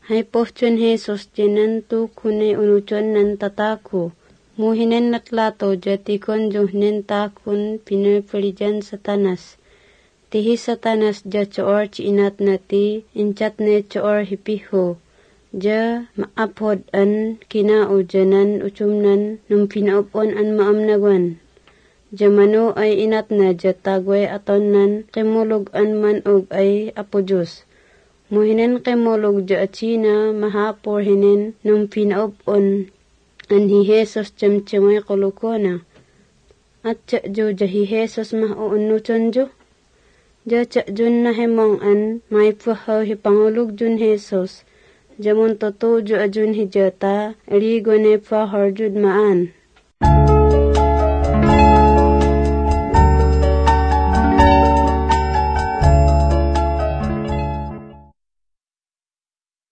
Hay pohchun Jesus jenantu kune unuchon nan tataku. Muhinen natlato jatikon juhnen takun pinupalijan Satanas. Tihi Satanas ja choor chinat nati inchat ne choor hipiho. Ja maapod an kinaujanan uchumnan nung pinaupon an maamnagwan. Jamano ay inat na jatagwe atonnan kimulog an manog ay apojos. Muhinen kimulog ja achina mahapor hinin nung pinaupon an hi Jesus chamchamay kulukona. At jo jahi Jesus mauunuchon jo. Ja jun na hemong an may pahaw hipangulog jun Jesus. Jamon toto jo ajun hijata, rigo ne pa harjud maan.